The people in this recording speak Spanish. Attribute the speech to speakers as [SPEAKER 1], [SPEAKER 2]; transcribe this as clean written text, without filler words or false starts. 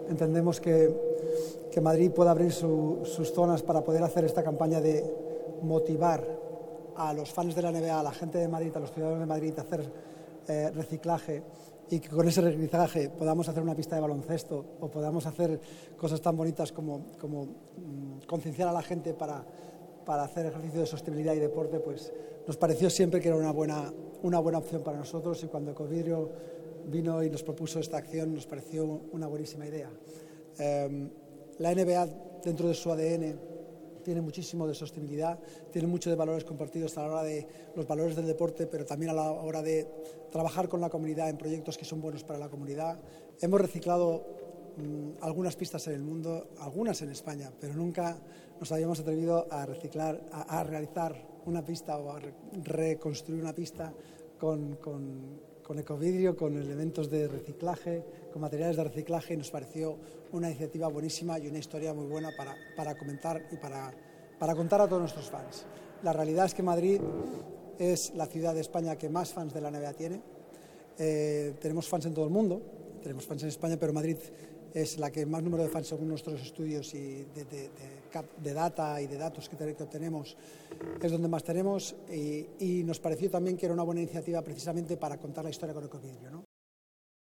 [SPEAKER 1] entendemos que Madrid puede abrir sus zonas para poder hacer esta campaña de motivar a los fans de la NBA, a la gente de Madrid, a los ciudadanos de Madrid a hacer reciclaje, y que con ese reciclaje podamos hacer una pista de baloncesto o podamos hacer cosas tan bonitas como concienciar a la gente para hacer ejercicio de sostenibilidad y deporte, pues nos pareció siempre que era una buena opción para nosotros, y cuando Ecovidrio vino y nos propuso esta acción nos pareció una buenísima idea. La NBA, dentro de su ADN, tiene muchísimo de sostenibilidad, tiene mucho de valores compartidos a la hora de los valores del deporte, pero también a la hora de trabajar con la comunidad en proyectos que son buenos para la comunidad. Hemos reciclado algunas pistas en el mundo, algunas en España, pero nunca nos habíamos atrevido a reciclar, a realizar una pista o a reconstruir una pista con Ecovidrio, con elementos de reciclaje, con materiales de reciclaje, y nos pareció una iniciativa buenísima y una historia muy buena para comentar y para contar a todos nuestros fans. La realidad es que Madrid es la ciudad de España que más fans de la NBA tiene. Tenemos fans en todo el mundo, tenemos fans en España, pero Madrid es la que más número de fans, según nuestros estudios y de data y de datos que obtenemos, es donde más tenemos, y nos pareció también que era una buena iniciativa precisamente para contar la historia con Ecovidrio, ¿no?